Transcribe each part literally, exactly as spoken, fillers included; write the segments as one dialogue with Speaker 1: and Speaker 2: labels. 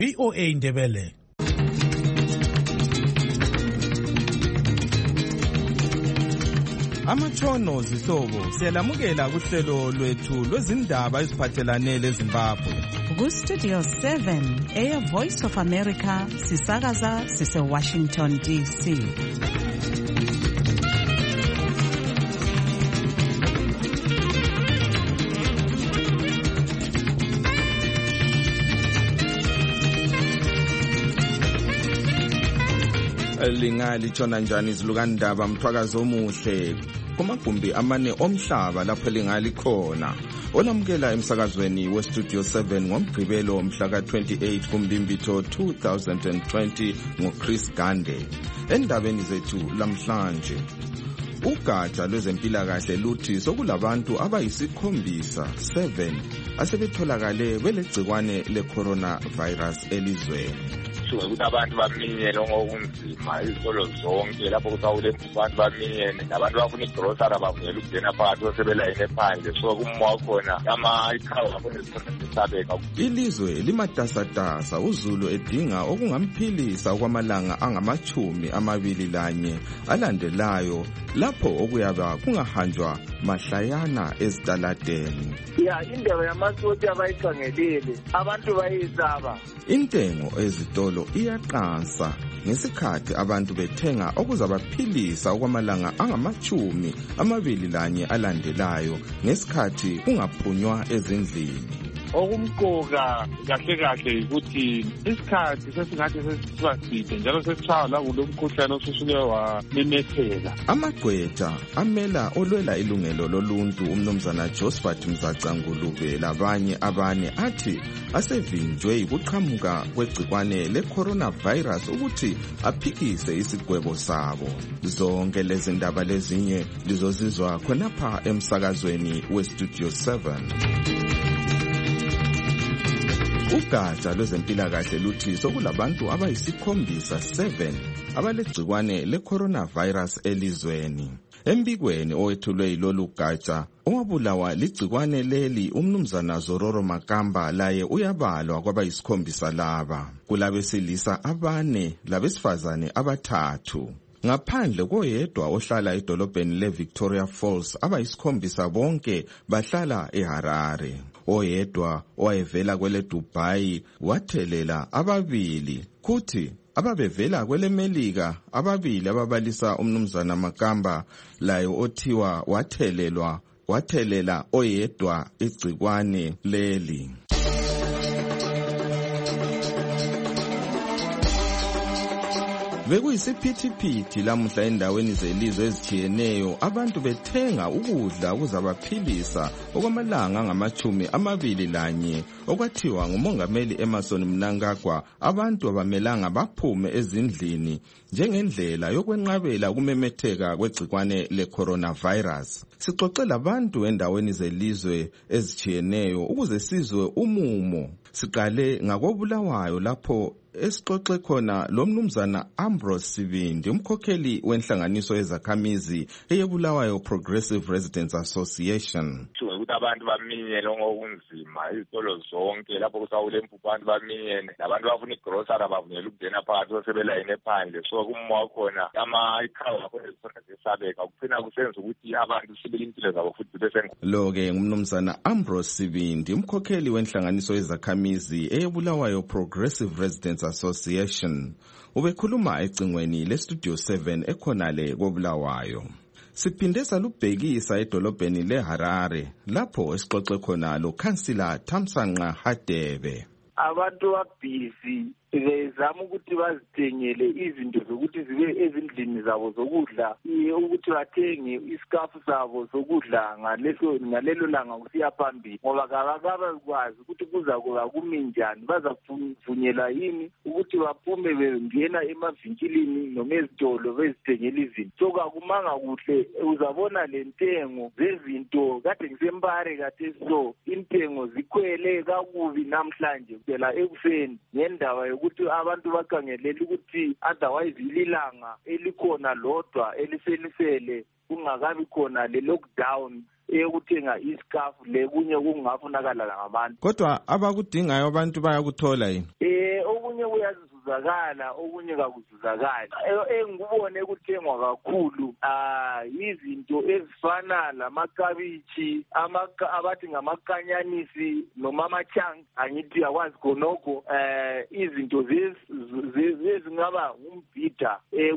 Speaker 1: V O A Ndebele.
Speaker 2: Amatshono zihlobo siyalamukela kuhlelo lwethu lwezindaba eziphathelane leZimbabwe.
Speaker 3: Ku Studio seven, Air Voice of America, sisakaza sise Washington D C.
Speaker 2: Lingali tshona njani izilukandaba mthwakazi omuhle kumagumbi amane omhlaba lapho lingali khona olamukela emsakazweni we Studio seven ngomgqibelo mhla ka twenty-eight kuMbimbitho two thousand twenty ngoChris Gande. Endabeni zethu lamhlanje ugatsha lwezempilakahle luthi sokulabantu abayisikhombisa seven asebetholakale belegcikwane le-coronavirus elizweni.
Speaker 4: Ukuthi abantu baminyene ngokunzima izitolo zonke lapho kusawule abantu baminyene nabantu bafuna igrosari abavumela ukungena phakathi basebelayine phandle so kumwa khona ama-ikhawu abona ezisabeka.
Speaker 2: Ilizwe limatasatasa uZulu edinga okungamphilisa okwamalanga angamachumi amabili lanye alandelayo lapho okuyaba kungahanjwa mahlayana ezitaladeni.
Speaker 5: Ya indaba yamasoti abayikhangelile abantu bayisaba.
Speaker 2: Intengo ezitolo iyaqansa ngesikhathi abantu bethenga okuzabaphilisa okwamalanga angamachumi amabili lanye alandelayo ngesikhathi kungaphunywa ezindlini.
Speaker 6: Okumqoka kahle kahle ukuthi isikhathi sesingathi sesiba side njalo sesitshaya la kulo mkhuhlane osusuke wamemetheka.
Speaker 2: Amagqwetha amela olwela ilungelo loluntu umnumzana Josephat Mzacangulube labanye abane athi asevinjwe ukuqhamuka kwegcikwane le-coronavirus ukuthi aphikise isigwebo sabo. Zonke lezi ndaba lezinye lizozizwa khonapha emsakazweni we Studio seven. Ugatsha lwezempilakahle luthi sokulabantu abayisikhombisa seven abalegcikwane le-coronavirus elizweni. Embikweni owethulwe yilolu gatsha owabulawa ligcikwane leli umnumzana Zororo Makamba laye uyabalwa kwabayisikhombisa laba. Kulabesilisa abane labesifazane abathathu. Ngaphandle koyedwa ohlala edolobheni le-Victoria Falls abayisikhombisa bonke bahlala eHarare. Oyedwa owayevela kwele Dubai wathelela ababili kuthi ababevela kwele Melika ababili ababalisa umnumzana Makamba laye othiwa wathelelwa wathelela oyedwa igcikwane leli. Bekuyisiphithiphithi lamuhla endaweni zelizwe ezitshiyeneyo abantu bethenga ukudla ukuzabaphilisa okwamalanga angamachumi amabili lanye okwathiwa ngumongameli Emmerson Mnangagwa abantu abamelanga baphume ezindlini njengendlela yokwenqabela ukumemetheka kwegcikwane le-coronavirus. Sixoxe labantu endaweni zelizwe ezitshiyeneyo ukuze sizwe umumo. Siqale ngakobulawayo lapho esixoxe khona lo mnumzana Ambrose Sibindi umkhokheli wenhlanganiso yezakhamizi eyebulawayo Progressive Residents Association.
Speaker 4: Ukuthi abantu baminyene ngokunzima izitolo zonke lapho kusawule abantu baminyene nabantu bafuna igrosari abavumela ukungena phakathi basebelayine phandle so kumwa khona ama-ikhawu abona ezisabeka kuphina kusenza ukuthi abantu sibele impilo zabo futhi bese.
Speaker 2: Lo-ke ngumnumzana Ambrose Sibindi umkhokheli wenhlanganiso yezakhamizi eyebulawayo Progressive Residents Association ubekhuluma ecingweni le-Studio seven ekhonale kobulawayo. Siphinde salubhekisa edolobheni leHarare lapho esixoxe khona lo Councillor Thamsanqa Hadebe.
Speaker 5: Abantu babhizi bezama ukuthi bazithengele izinto zokuthi zibe ezindlini zabo zokudla ukuthi bathenge isikafu sabo zokudla ngaleso ngalelo langa kusiya phambili ngoba kabakwazi ukuthi kuza kuba kumi njani bazavunyelwa yini ukuthi baphume bengena emavinkilini noma ezitolo bezithengela izinto. So kakumanga kuhle uzabona lentengo zezinto kade ngisempare kade so intengo zikhwele kakubi namhlanje phela ekuseni ngendaba ukuthi abantu bakhangelela ukuthi otherwise ililanga elikhona lodwa eliselisele kungakabi khona le lockdown eyokuthenga isikafu le kunye kungafunakala ngabantu.
Speaker 2: Kodwa abakudingayo abantu bayakuthola yini?
Speaker 5: Eh okunye kuyazuzakala, okunye kakuzuzakali. Engikubone kuthengwa kakhulu ah izinto ezifana lamakabichi, amaka abathi ngamakanyanisi noma amachang, angithi akwazi khonokho eh izinto zezingaba umbhida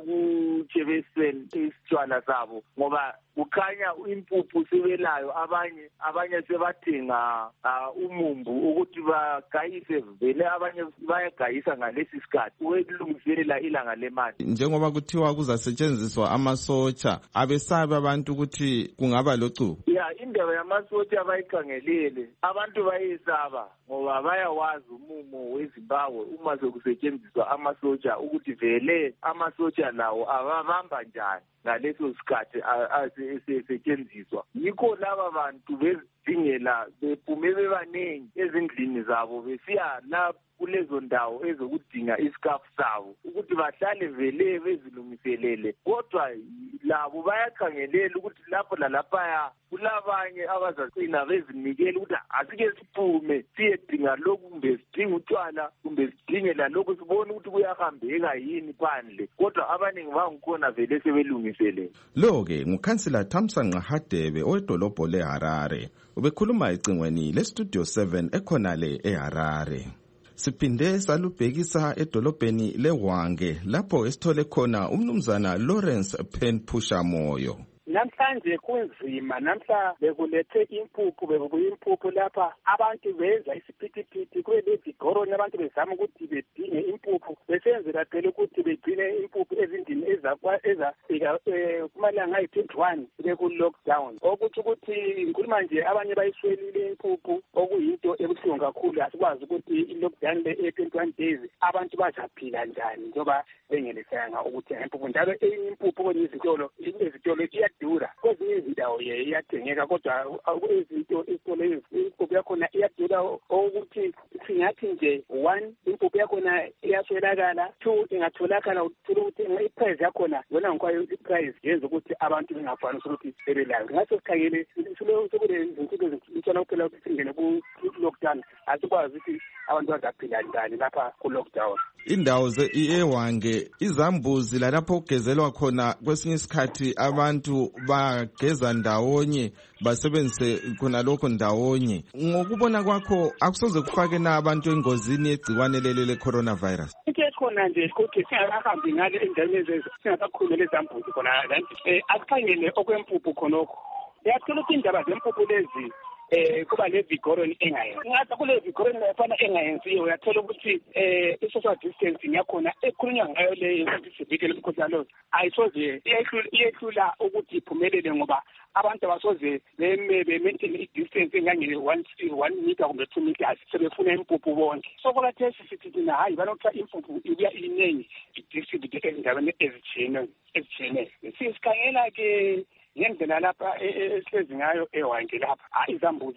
Speaker 5: ekuchebeseni isitshwala sabo ngoba kukhanya impuphu sebelayo, abanye abanye sebathenga umumbu ukuthi bagayise vele, abanye bayagayisa ngalesi sikhathi ukulungiselela ilanga lemali.
Speaker 2: Njengoba kuthiwa kuzasetshenziswa amasotsha, abesabe abantu ukuthi kungaba locubo.
Speaker 5: Ya indaba yamasotsha bayikhangelele, abantu bayesaba ngoba bayawazi umumo weZimbabwe uma sokusetshenziswa amasotsha ukuthi vele amasotsha lawo ababamba njani ngaleso sikhathi asesetshenziswa. Yikho laba bantu bezidingela bephume bebaningi ezindlini zabo besiya la kulezo ndawo ezokudinga isikafu sabo ukuthi bahlale vele bezilungiselele, kodwa labo bayakhangelela ukuthi lapho lalapha kulabanye abazagcina bezinikela ukuthi asike siphume siyedinga lokhu, kumbe sidinga utshwala, kumbe sidingela lokhu, sibone ukuthi kuyahambeka yini phandle, kodwa abaningi bangikhona vele sebelungiselele.
Speaker 2: Lo-ke ngukhansila Thamsanqa Hadebe owedolobho leHarare, ubekhuluma ecingweni leStudio seven ekhonale eHarare. Siphinde salubhekisa edolobheni leHwange lapho esithole khona umnumzana Lawrence Penpusha Moyo.
Speaker 1: Namhlanje kunzima, namhla bekulethe impuphu, bekubuya impuphu lapha abantu benza isiphithiphithi kube lezigoroni, abantu bezama ukuthi bedinge impuphu besenzela phela ukuthi begcine impuphu ezindini ezafika kumalanga ayi-twenty-one beku-lockdown, okuthi ukuthi ngikhuluma nje abanye bayiswelile impuphu, okuyinto ebuhlungu kakhulu. Asikwazi ukuthi i-lockdown le e-twenty-one days abantu bazaphila njani njengoba bengelisanga ukuthenga impuphu. Njalo eyinye impuphu kwenye izitolo izitolo iyadura, kwezinye izindawo ye iyathengeka, kodwa izinto izitolo impuphu yakhona iyadura, ukuthi singathi nje one impuphu yakhona iyaswelakala, two ingatholakala uthola ukuthi i-price yakhona yona ngikwayo i-price yenza ukuthi abantu bengafanisi ukuthi bebelayo. Ngaso sikhangele sekule izinto ezintshona kuphela ukuthi singene ku-lockdown, asikwazi ukuthi abantu bazaphila njani lapha ku-lockdown.
Speaker 2: Indawo ze-eHwange izambuzi lalapho kugezelwa khona kwesinye isikhathi abantu bageza ndawonye basebenzise khona lokho ndawonye. Ngokubona kwakho akusoze kufake na abantu engozini yegciwane leli le-coronavirus?
Speaker 1: Into ekhona nje ukuthi singakahambi ngale endaweni ezezi singakakhulumeli ezambuzi khona, asikhangele okwempuphu khonokho. Uyathola ukuthi indaba zempuphu lezi eh kuba le vigoroni engayenzi. Ngathi kule vigoroni efana engayenziyo uyathola ukuthi eh i-social distancing yakhona ekhulunywa ngayo le yokuzivikela umkhuhlane lo ayisoze iyehlula ukuthi iphumelele, ngoba abantu abasoze be-maintain i-distance engange one meter kumbe two meters sebefuna impuphu bonke. So kwalathesi sithi thina hayi banokuthiwa impuphu ibuya iningi i-distribute ezindaweni ezitshiyeneyo ezitshiyeneyo. Sisikhangela ke ngendlela lapha esihlezi ngayo eHwange lapha izambuzi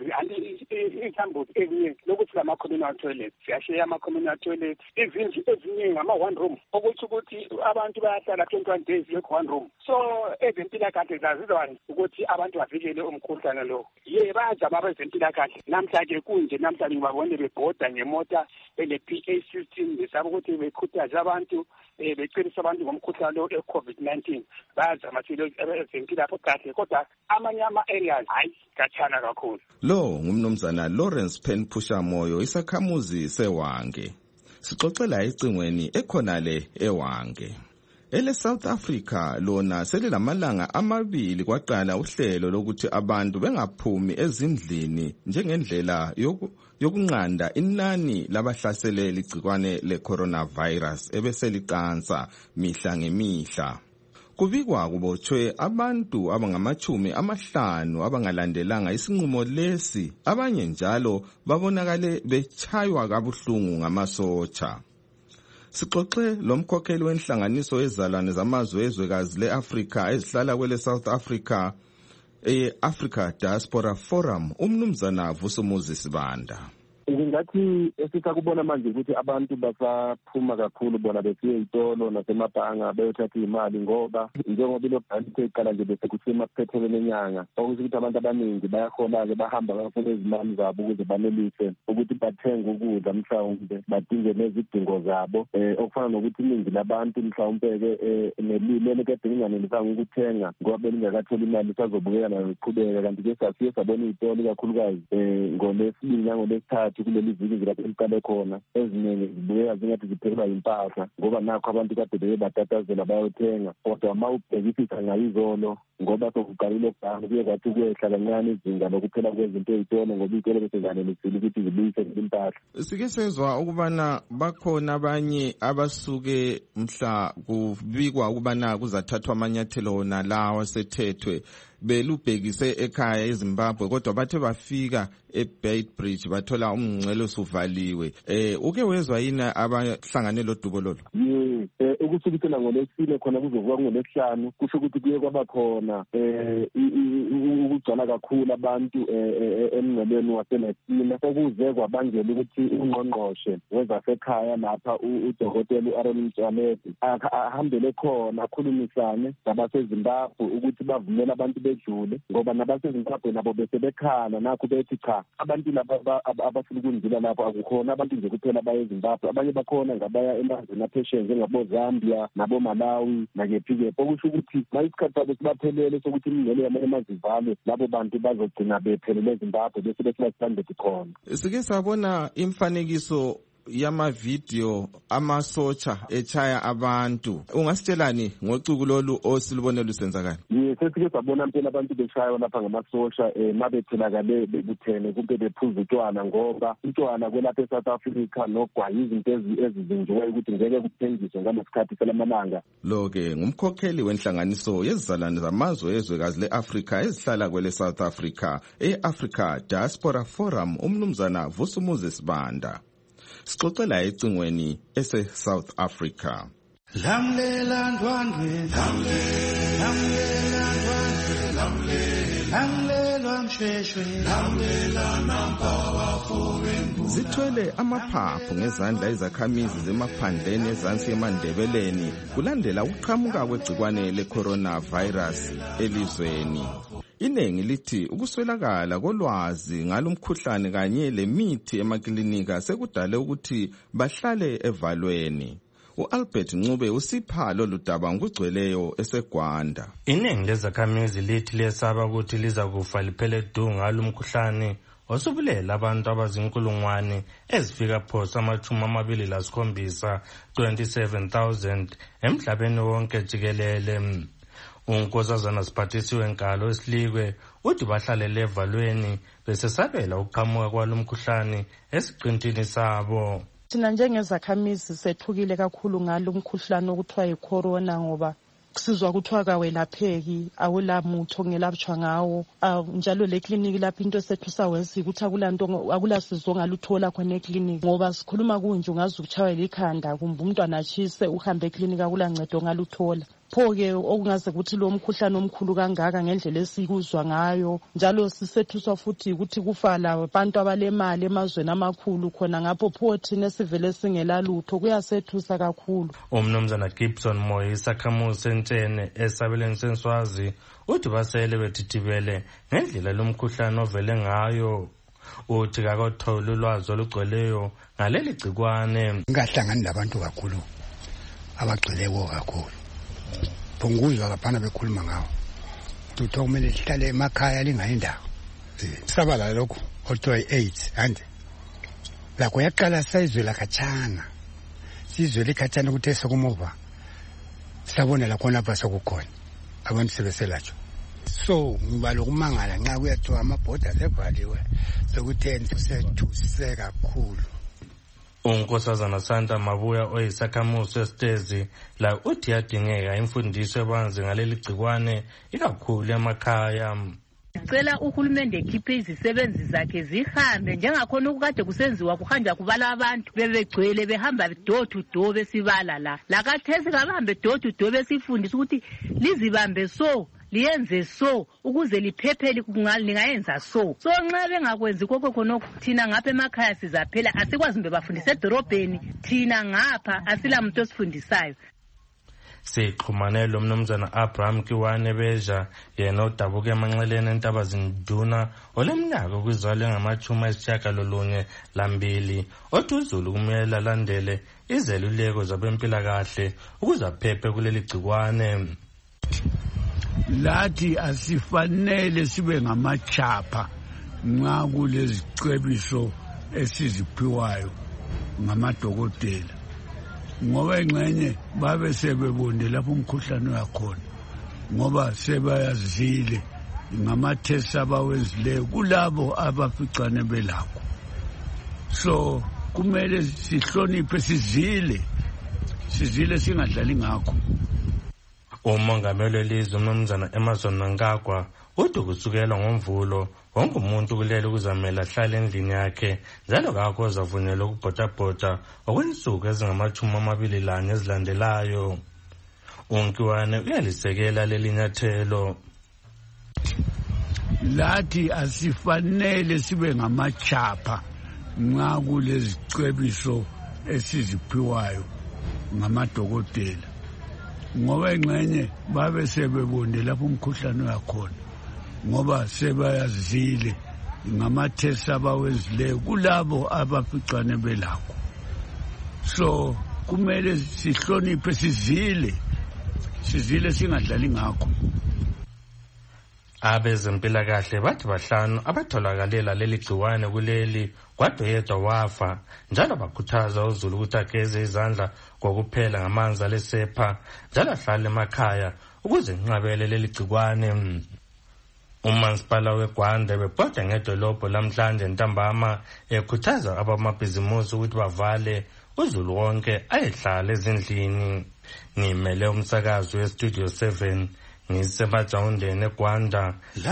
Speaker 1: izambuzi ezinye lokuthi lama-communal toilets siyasheya ama-communal toilets, izindlu ezinye ngama-one room, ukuthi ukuthi abantu bayahlala twenty-one days lokhu one room. So ezempilakahle zazizwani ukuthi abantu bavikele umkhuhlane lo. Ye bayazama abezempilakahle namhla-ke kunje, namhla ngibabone bebhoda ngemota ele-P A system besaba ukuthi bekhuthaze abantu beqinisa abantu ngomkhuhlane lo e-COVID nineteen. Bayazama ezempilakahle kahle, kodwa amanye ama-areas hayi kathana kakhulu.
Speaker 2: Lo ngumnumzana Lawrence Penpusha Moyo, isakhamuzi seHwange. Sixoxela ecingweni ekhonale eHwange. Ele South Africa lona selilamalanga amabili kwaqala uhlelo lokuthi abantu bengaphumi ezindlini njengendlela yokunqanda inani labahlaseleli igciwane le-coronavirus ebeseliqansa mihla ngemihla. Kubikwa kubotshwe abantu abangamachumi amahlanu abangalandelanga isinqumo lesi, abanye njalo babonakale bechaywa kabuhlungu ngamasotsha. Sixoxe lomkhokheli wenhlanganiso yezalwane zamazwe ezwekazi le-Afrika ezihlala kwele South Africa, e-Africa Diaspora Forum, umnumzana Vusumuzi Sibanda.
Speaker 7: Ngingathi esisakubona manje ukuthi abantu basaphuma kakhulu bona besiye itolo nasemabhanga beyothatha imali ngoba njengoba lo bhanti eqala nje bese kuthima kuphethelene enyanga okusho ukuthi abantu abaningi bayahola ke bahamba bafuna izimali zabo ukuze banelise ukuthi bathenge ukudla mhlawumbe badinge nezidingo zabo eh okufana nokuthi iningi labantu mhlawumbe ke nelile kade linganelisanga ukuthenga ngoba belingakathola imali isazobukela nayo iqhubeka kanti ke sasiye sabona itolo kakhulukazi eh ngolesibili ngolesithathu kuleli viki lapho eliqale khona eziningi zibukeka zingathi ziphelelwa impahla ngoba nakho abantu kade beye batatazela bayothenga kodwa uma ubhekisisa ngayizolo ngoba sokuqalile ukubhanga kuye kwathi kwehla kancane izinga lokuphela kwezinto ezitolo ngoba itolo bese zanelisile ukuthi zibuyise impahla.
Speaker 2: Sike sezwa ukubana bakhona abanye abasuke mhla kubikwa ukubana kuzathathwa amanyathelo wona lawa sethethwe belubhekise ekhaya eZimbabwe kodwa bathe bafika eBeitbridge bathola umngcelo suvaliwe. Eh uke wezwa yini abahlangane lo dubo lolo?
Speaker 7: Yebo, eh ukusukela ngolesine khona kuzokuba ngolesihlanu kusho ukuthi kuye kwaba khona eh ukugcwala kakhulu abantu emngcelweni waseNesina okuze kwabangela ukuthi ungqongqoshe wezasekhaya lapha uDokotela uAaron Mtshalethi ahambele khona akhulumisane nabaseZimbabwe ukuthi bavumele abantu bejule ngoba nabaseZimbabwe nabo bese bekhala nakho bethi cha abantu laba abafuna ukundlula lapho akukhona abantu nje kuphela baye eZimbabwe abanye bakhona ngabaya emazweni aphesheya njengabo Zambia nabo Malawi nakephi okusho ukuthi mayisikhathi sabo sibaphelele sokuthi imingcele yamazivalo labo bantu bazogcina bephelele eZimbabwe bese besilahlanze khona.
Speaker 2: Sike sabona imfanekiso yamavideo amasotsha echaya abantu. Ungasitshelani ngocuku lolu osilubonela usenzakala?
Speaker 7: Yes, sesike sabona impela abantu beshaywa lapha ngamasosha eh mabethelakale bebuthene kumbe bephuza utshwala ngoba utshwala kwelapha eSouth Africa nogwayi izinto ezizinjiwe ukuthi ngeke kuthengiswe ngalesikhathi selamalanga.
Speaker 2: Lo ke ngumkhokheli wenhlanganiso yezizalwane zamazwe ezwekazi leAfrika ezihlala kwele South Africa eAfrica Diaspora Forum umnumzana Vusumuzi Sibanda. Sixoxela ecingweni ese South Africa.
Speaker 8: Lamlela ndwandwe lamlela ndwandwe lamlela msheshwe lamlela nampawa forengu
Speaker 2: zithwele amaphaphu ngezandla izakhamizi zemaphandleni ezansi eMandebeleni kulandela ukuqhamuka kwegcikwane le-coronavirus elizweni. Inengi lithi ukuswelakala kolwazi ngalomkhuhlane kanye lemithi emaklinika sekudale ukuthi bahlale evalweni. uAlbert Ncube usipha lolu daba ngugcweleyo eseGwanda.
Speaker 9: Inengi lezakhamizi lithi lesaba ukuthi liza kufa liphele du ngalomkhuhlane osubulela abantu abazinkulungwane ezifika phosa amachumi amabili lasikhombisa twenty-seven thousand emhlabeni wonke jikelele. Unkosazana Siphathisiwe Nkalo Esilikwe uthi bahlalele evalweni besesabela ukuqhamuka kwalomkhuhlane esiqintini sabo.
Speaker 10: Thina njengezakhamizi sethukile kakhulu ngalo umkhuhlane okuthiwa yicorona ngoba kusizwa kuthiwa kawelapheki awulamutho ngelapha ngawo njalo le clinic lapha into sethu sawenza ukuthi akulanto akulasizo ngaluthola khona eclinic ngoba sikhuluma kunje ungazi ukuchaywa likhanda kumbe umntwana achise uhambe eclinic akulancedo ngaluthola. Pho-ke okungaze ukuthi lo mkhuhlane omkhulu kangaka ngendlela esikuzwa ngayo njalo sisethuswa futhi ukuthi kufa labantu abalemali emazweni amakhulu khona ngapho pho thina sivele singelalutho kuyasethusa kakhulu.
Speaker 9: Umnumzana Gibson Moyo isakhamuzi sentshene esabeleni senswazi uthi basele bethithibele ngendlela lomkhuhlane ovele ngayo. Uthi kakothola ulwazi olugcweleyo ngaleli gcikwane.
Speaker 8: Ngahlangani labantu kakhulu abagcweleyo kakhulu. Phunguzwa laphana bekhuluma ngawo. Tutho kumele sihlale emakhaya lingayindawo. Sabala lokho othoy eight ande. La kuyaqala sizwe la kachana. Sizwe likhathana ukuthi sokumova. Sabona la khona basa kukhona. Abantu sebeselatsho. So ngibalo kumangala nxa kuyathiwa amabhoda sevaliwe sokuthi sethuse kakhulu.
Speaker 9: Unkosazana Santa Mabuya oyisakhamuzi esitezi la uthi yadingeka imfundiso ebanzi ngaleli gcikwane ikakhulu emakhaya.
Speaker 11: Cela uhulumende ekhiphe izisebenzi zakhe zihambe njengakhona ukade kusenziwa kuhanja kubala abantu bebegcwele behamba door to door besibala la lakathesi kabahambe door to door besifundisa ukuthi lizibambe so liyenze so ukuze liphephe lingayenza so so nxa bengakwenzi konke khonokho thina ngapha emakhaya sizaphela asikwazi mbe bafundisa edorobheni thina ngapha asila muntu osifundisayo.
Speaker 9: Sixhumane lo mnumzana Abraham Kiwane Beja yena odabuka emanxeleni entaba zinduna oleminyaka kwizalo engamachuma esishiyagalolunye lambili othi uZulu kumele alandele izeluleko zabempilakahle ukuze aphephe kuleli gcikwane.
Speaker 12: Lathi asifanele sibe ngamachapha nxa kulezicebiso esiziphiwayo ngamadokotela ngoba engxenye babe sebebonde lapho umkhuhlane uyakhona ngoba sebayazile ngamatests abawenzileyo kulabo abaficane belakho. So kumele sihloniphe sizile sizile singadlali ngakho.
Speaker 9: Umongameli welizwe umnumzana Emerson Mnangagwa uthi kusukela ngoMvulo wonke umuntu kulele ukuzamela ahlale endlini yakhe njalo kakho ozavunyelwa ukubhothabhotha okwensuku ezingamachumi amabili lanye ezilandelayo. uNkiwane uyalisekela leli nyathelo.
Speaker 12: Lathi asifanele sibe ngamachapha nxa kulezicebiso esiziphiwayo ngamadokotela ngoba engxenye babe sebebonde lapho umkhuhlane uyakhona ngoba sebayazile ngamatests abawenzileyo kulabo abaficane belakho. So kumele sihloniphe sizile sizile singadlali ngakho.
Speaker 9: Abezempilakahle bathi bahlanu abatholakalela leli gciwane kuleli kodwa yedwa wafa njalo bakhuthaza uZulu ukuthi ageze izandla ngokuphela ngamanzi alesepha njalo ahlale emakhaya ukuze inqabele leli gciwane. Umasipala weGwanda bebhoda ngedolobho lamhlanje ntambama ekhuthaza abamabhizimusi ukuthi bavale uZulu wonke ayehlala ezindlini. Ngimele umsakazo weStudio seven ngisemajawundeni eGwanda.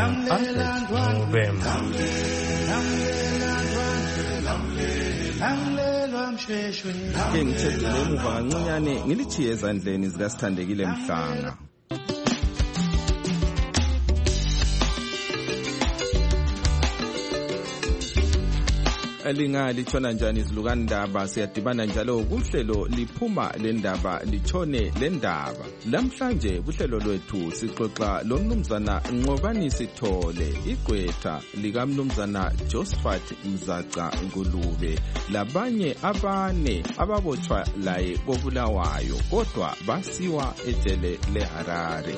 Speaker 2: Ke ngithethele emuva kancinyane ngilithiye ezandleni zikaSithandekile Mhlanga. Elinga litshona njani izilukandaba siyadibana njalo kuhlelo liphuma lendaba litshone lendaba. Lamhlanje kuhlelo lwethu sixoxa lo mnumzana Nqobani Sithole igqwetha lika mnumzana Josephat Mzaca Ngulube labanye abane ababotshwa laye koBulawayo kodwa basiwa ejele leHarare.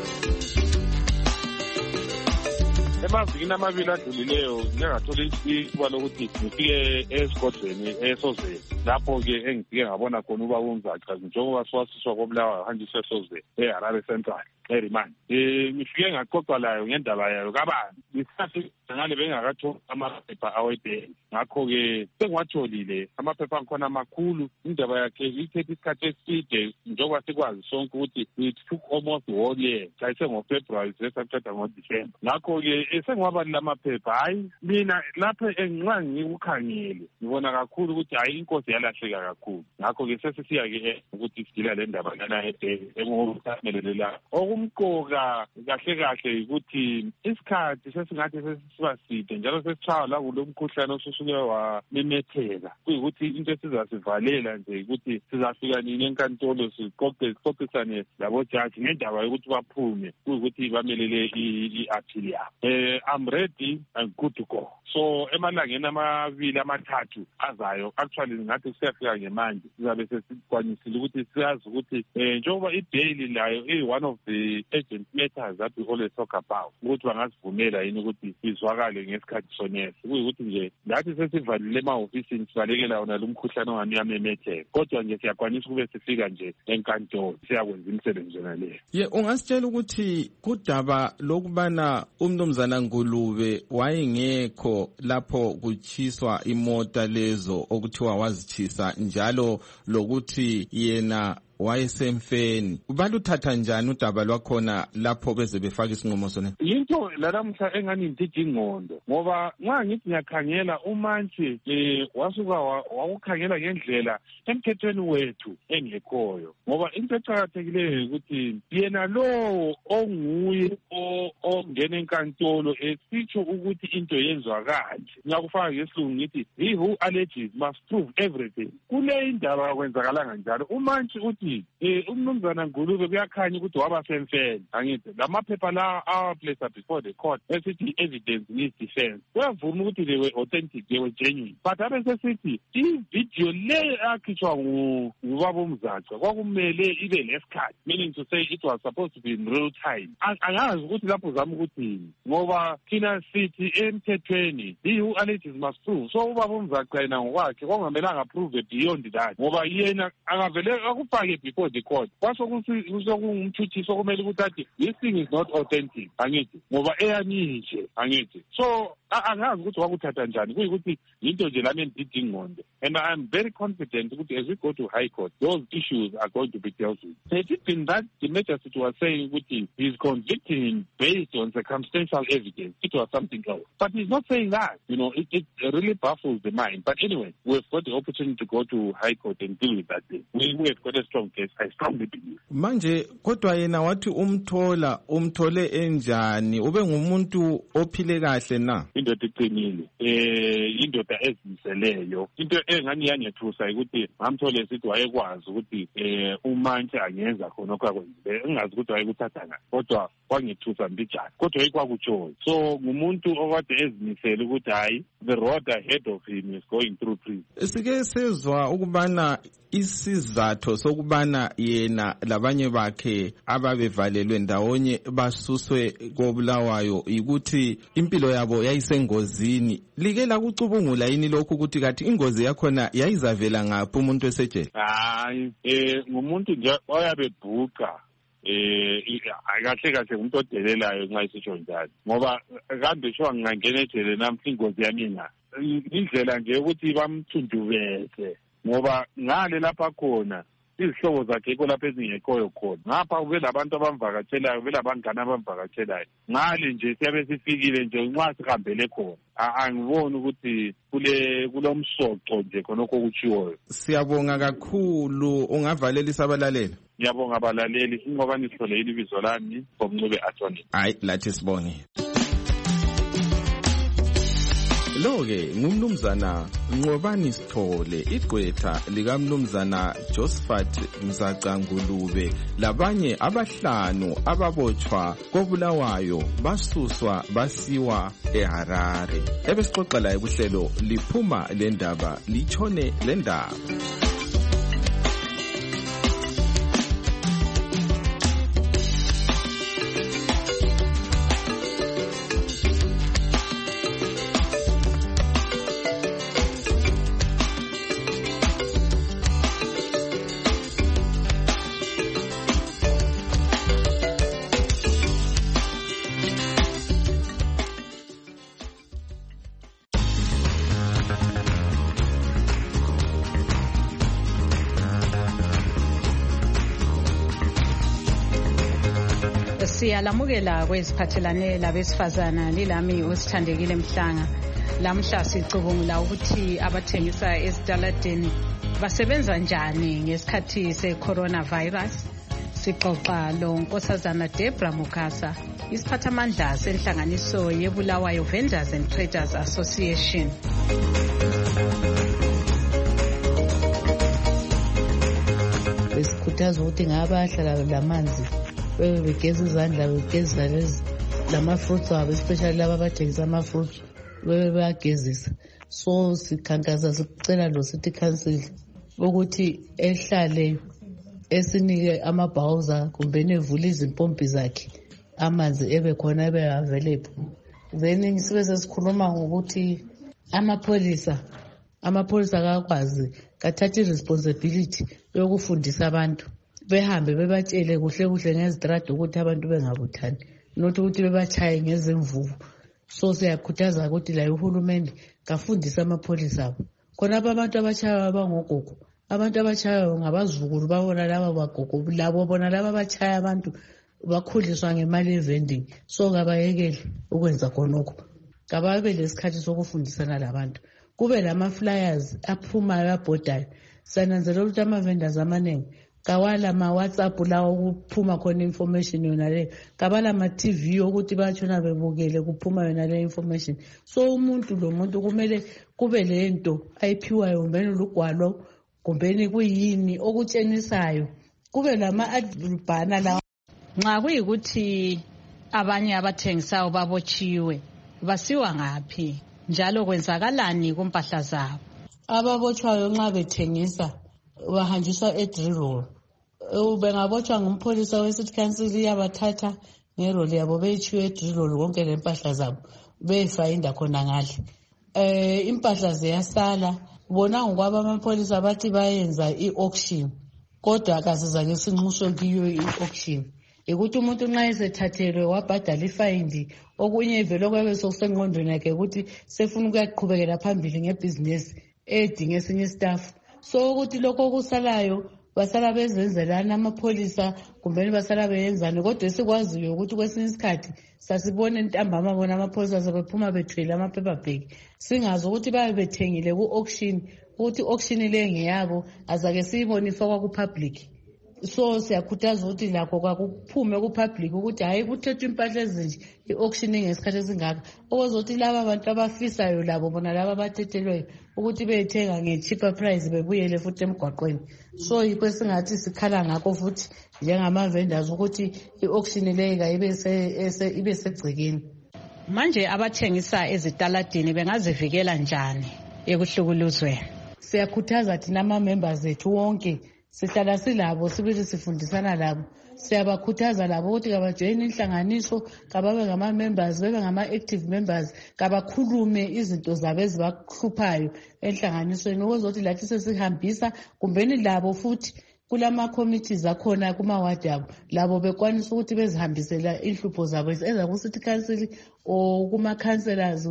Speaker 6: Emavikini amabili adlulileyo ngingathola ithuba lokuthi ngifike esigodlweni eSozweni lapho-ke engifike ngabona khona uba uMzaca njengoba siwasuswa koBulawayo hanjiswa eSozweni eHarare Central eRimani. Um ngifike ngaxoxa layo ngendaba yayo kabanzi ngisathi ngale bengakatholi amaphepha awebheli ngakho-ke sengiwatholile amaphepha akhona amakhulu. Indaba yakhe ithethe isikhathi eside njengoba sikwazi sonke ukuthi it took almost one year chayise ngoFebruary sesaqeda ngoDisemba. Ngakho-ke esengwabani lamaphepha hayi mina lapho enxa ngikukhangele ngibona kakhulu ukuthi hayi inkosi yalahleka kakhulu. Ngakho-ke sesisiya-ke ukuthi sidila le ndaba lana engokuthamelele la. Okumqoka kahle kahle ukuthi isikhathi sesingathi sesiba side njalo sesitshaya la kulo mkhuhlane osusuke wamemetheka kuyikuthi into esizasivalela nje ukuthi sizafika nini enkantolo siqoqe sixoxisane labojaji ngendaba yokuthi baphume kuyikuthi bamelele i-appeal yabo. Um I'm ready and good to go. So emalangeni amabili amathathu azayo actually ngathi siyafika ngemanje sizabe sesikwanisile ukuthi siyazi ukuthi njengoba i-bail layo i-one of the urgent matters that we always talk about ukuthi bangazivumela yini ukuthi izwakale ngesikhathi soneso kuyikuthi nje lathi sesivalile emahofisini sibalekela wona lo mkhuhlane ongamemetheka kodwa nje siyakwanisa ukube sifika nje enkantolo siyakwenza imisebenzi yona leyo.
Speaker 2: Ye ungasitshela ukuthi kudaba lokubana umnumzana Ngulube wayengekho lapho kuchiswa imota lezo okuthiwa wazithisa njalo lokuthi yena wayesemfeni. Baluthatha njani udaba lwakhona lapho beze befaka isinqumo sona?
Speaker 6: Yinto lalamhla engani ngithithi ingqondo, ngoba nxa ngithi ngiyakhangela umantshi eh wasuka wakukhangela ngendlela emthethweni wethu engekhoyo, ngoba into eqakathekileyo ukuthi yena lo onguye ongena enkantolo esitsho ukuthi into yenzwa kanje. Ngiyakufaka ngesilungu ngithi he who alleges must prove everything. Kule indaba kwenzakalanga njalo. Umantshi uthi eh umnumzana Ngulube kuyakhanya ukuthi waba semfeni. Angithi lamaphepha la our place before the court esithi evidence needs defense. Kuyavuma ukuthi they were authentic, they were genuine. But abe sesithi i-video le akhishwa ngubaba uMzaca kwakumele ibe lesikhathi, meaning to say it was supposed to be in real time. Angazi ukuthi lapho zama ukuthi ngoba thina sithi emthethweni he who alleges must prove. So ubaba uMzaca yena ngokwakhe kwangamelanga prove beyond that, ngoba yena angavele akufake before the court kwasokungumthuthiso kumele ukuthi athi this thing is not authentic, angithi ngoba eyaninje, angithi. So angazi ukuthi wakuthatha njani, kuyikuthi into nje lami endithi ingqondo, and I'm very confident ukuthi as we go to high court those issues are going to be dealt with. Had it been that the magistrate was saying ukuthi he's convicting him based on circumstantial evidence, it was something else. But he's not saying that. You know, it, it really baffles the mind. But anyway, we've got the opportunity to go to high court and deal with that thing. We, we have got a strong case, I strongly believe.
Speaker 2: Manje kodwa yena wathi umthola umthole enjani, ube ngumuntu ophile kahle na?
Speaker 6: Indoda iqinile, eh indoda ezimiseleyo. Into engani yangethusa ukuthi ngamthole sithi wayekwazi ukuthi eh umantshi angenza khona okwakwenzile, engazi ukuthi wayekuthatha ngani, kodwa wangethusa mbijana, kodwa ikwakutsho. So ngumuntu okade ezimisele ukuthi hayi the road ahead of him is going through prison.
Speaker 2: Sike sezwa ukubana isizatho sokubana yena labanye bakhe ababevalelwe ndawonye basuswe koBulawayo ukuthi impilo yabo yayisengozini. Like la kucubungula yini lokho ukuthi kathi ingozi yakhona yayizavela ngaphi umuntu esejele?
Speaker 6: Hayi eh ngumuntu nje oyabebhuqa eh akahle kahle umuntu odelelayo nxa isisho njalo, ngoba kambe sho ngingangena ejele namhla ingozi yamina indlela nje ukuthi bamthundubeze, ngoba ngale lapha khona izihlobo zakhe iko lapha ezingekhoyo khona, ngapha kube labantu abamvakatshelayo, kube labangane abamvakatshelayo, ngale nje siyabe sifikile nje nxa sihambele khona. Angiboni ukuthi kule kulomsoco nje khonokho kutshiwoyo.
Speaker 2: Siyabonga kakhulu, ungavalelisa abalaleli.
Speaker 6: Ngiyabonga abalaleli, ingoba nihlole ibizo lami ngomncube attorney.
Speaker 2: Hayi lathi sibonge. Lo-ke ngumnumzana Nqobani Sithole, igqwetha likamnumzana Josephat Mzaca Ngulube, labanye abahlanu ababotshwa koBulawayo basuswa basiwa eHarare. Ebesixoxa la kuhlelo liphuma lendaba litshone lendaba.
Speaker 13: Siyalamukela kweziphathelane labesifazana lilami osithandekile Mhlanga. Lamhla sicubungula ukuthi abathengisa esitaladeni basebenza njani ngesikhathi se-coronavirus. Sixoxa lo Nkosazana Debra Mukasa, isiphathamandla senhlanganiso yeBulawayo Vendors and Traders Association.
Speaker 14: Besikhuthaza ukuthi ngabahlala lamanzi bebe begeza izandla, begeza lezi lama-fruits abo, especially laba abathengisa ama-fruits bebe bayagezisa. So sikhankasa sicela lo city council ukuthi ehlale esinike amabhawuza kumbe nevule izimpompi zakhe amanzi ebe khona ebe available. Then sibe sesikhuluma ngokuthi amapholisa amapholisa akakwazi kathatha responsibility yokufundisa abantu, behambe bebatshele kuhle kuhle ngezitrade ukuthi abantu bengabuthani, not ukuthi bebachaye ngezimvuvu. So siyakhuthaza ukuthi la uhulumende kafundisa amapholisa abo khona abantu abachaya abangogogo abantu abachayayo ngabazukulu babona laba bagogo labo bona laba abachaya abantu bakhuliswa ngemali evending. So kabayekele ukwenza khonokho, kababe lesikhathi sokufundisana labantu, kube lama flyers aphumayo abhodayo. Sananzela ukuthi ama vendors amaningi kawala ma WhatsApp lawo kuphuma khona information yona le, kabala ma T V ukuthi batshona bebukele kuphuma yona le information. So umuntu lo muntu kumele kube lento ayiphiwayo umbeni lugwalo kumbeni kuyini okutshenisayo, kube lama adbana la.
Speaker 13: Nxa kuyikuthi abanye abathengisayo babotshiwe basiwa ngaphi njalo kwenzakalani kumpahla zabo?
Speaker 14: Ababotshwayo nxa bethengisa bahanjiswa edrillroll. Bengabotshwa ngumpholisa weCity Council yabathatha ngeroli yabo beyichiwe edrillroll konke lempahla zabo beyifayinda khona ngale. Eh impahla ziyasala bona ngokwaba amapholisa bathi bayenza i-auction, kodwa akasizake sinxuswe kiyo i-auction. Ukuthi umuntu nxa esethathelwe wabhadala ifayindi okunye ivelo kwabe sokusengqondweni yakhe ukuthi sefuna ukuyaqhubekela phambili ngebhizinesi edinga esinye staff. So ukuthi lokho kusalayo basala bezenzelana amapholisa kumbe basala beyenzana, kodwa sikwaziyo ukuthi kwesinye isikhathi sasibona intambama bona amapholisa sebephuma bethwele amaphepha bag, singazi ukuthi babe bethengile ku-auction, ukuthi auction le ngeyabo azake siyibone ifakwa ku-public. So siyakhuthaza ukuthi lakho kwakuphume ku-public ukuthi hayi kuthethwa impahla ezinje i-auction ngesikhathi esingaka, okuzokuthi laba abantu abafisayo labo bona laba abathethelweyo ukuthi beyithenga nge-cheaper price bebuyele futhi emgwaqweni. So yikho singathi sikhala ngakho futhi njengama-vendors ukuthi i-auction leyo kayibe ibe segcekeni.
Speaker 13: Manje abathengisa ezitaladini bengazivikela njani ekuhlukuluzweni?
Speaker 14: Siyakhuthaza thina ama-members ethu wonke, sihlala silabo sibili sifundisana labo, siyabakhuthaza labo ukuthi kabajoyine inhlanganiso, kababe ngama-members, bebe ngama-active members, kabakhulume izinto zabo ezibahluphayo enhlanganisweni ukuzokuthi lathi sesihambisa kumbeni labo futhi kulama committees akhona kumawadi abo labo bekwanisa ukuthi bezihambisela inhlupho zabo eza ku City Council o kuma councillors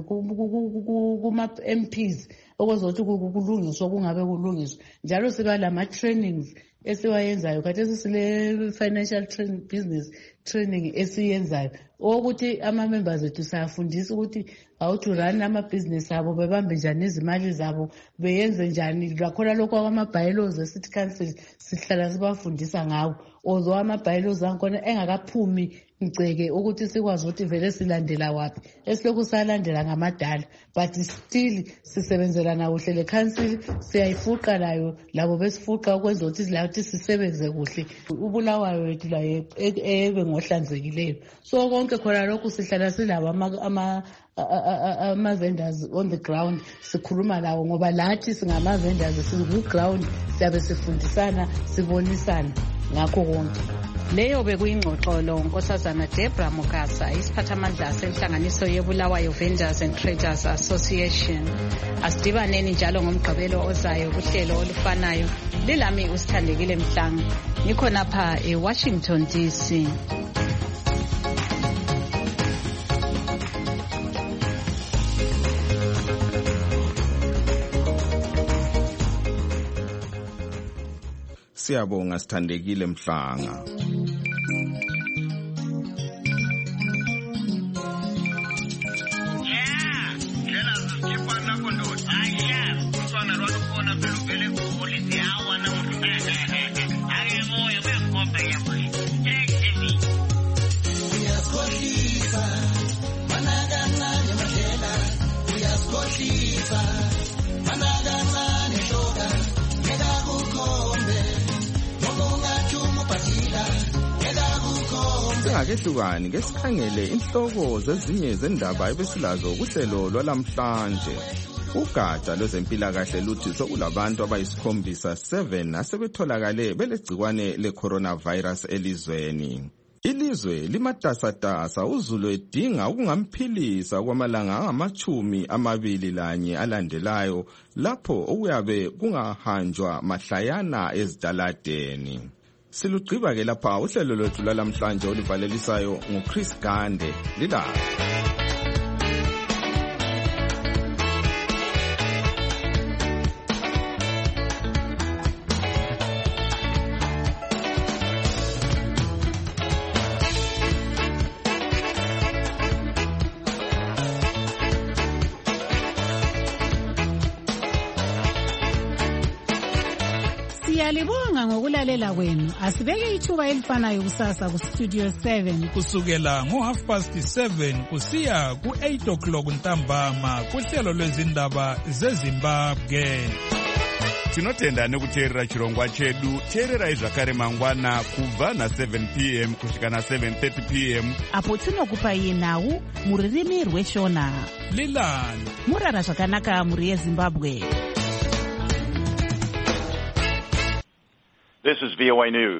Speaker 14: kuma M Ps okuzokuthi kulungiswa kungabe kulungiswa. Njalo siba lama trainings esiwayenzayo khathesi sile financial training business training esiyenzayo ukuthi ama members ethu sayafundisa ukuthi how to run ama business abo, bebambe njani izimali zabo, beyenze njani lakhona lokho kwama bylaws e City Council sihlala sibafundisa ngawo, although ama bylaws akhona engakaphumi ngceke ukuthi sikwazi ukuthi vele silandela wapi, esilokhu salandela ngamadala, but still sisebenzela nawo hlele council, siyayifuqa layo labo besifuqa ukwenza ukuthi lathi sisebenze kuhle, ubulawayo wethu la ebe ngohlanzekileyo. So konke khona lokhu sihlala silabo ama ama vendors on the ground, sikhuluma lawo ngoba lathi singama vendors siku ground siyabe sifundisana sibonisana ngakho konke.
Speaker 13: Leyo bekuyingxoxo lo Nkosazana Debra Mukasa, isiphathamandla senhlanganiso yeBulawayo Vendors and Traders Association. Asidibaneni njalo ngomgqibelo ozayo kuhlelo olufanayo. Lilami uSithandekile Mhlanga, nikhona pha eWashington D C.
Speaker 2: Siyabonga Sithandekile Mhlanga. Singakehlukani ke sikhangele inhloko zezinye zendaba ebesilazo kuhlelo lwalamhlanje. Ugatsha lwezempilakahle luthi sokulabantu abayisikhombisa seven asebetholakale belegcikwane le-coronavirus elizweni. Ilizwe limatasatasa, uzulu edinga ukungamphilisa kwamalanga angamachumi amabili lanye alandelayo lapho okuyabe kungahanjwa mahlayana ezitaladeni. Silugqiba ke lapha uhlelo lwethu lalamhlanje olivalelisayo nguChris Gande lilapha.
Speaker 15: Siyalibonga ngokulalela kwenu. Asibeke ithuba elifanayo kusasa ku Studio seven.
Speaker 16: Kusukela ngo half past seven kusiya ku eight o'clock ntambama kuhlelo lwezindaba zeZimbabwe.
Speaker 17: Tinotenda nekuteerera chirongwa chedu. Teererai zvakare mangwana kubva na seven p m kusvika na seven thirty p m
Speaker 3: apo tinokupai nhau muririmi rweshona.
Speaker 16: Lilani
Speaker 3: murara zvakanaka muri yeZimbabwe.
Speaker 18: This is V O A News.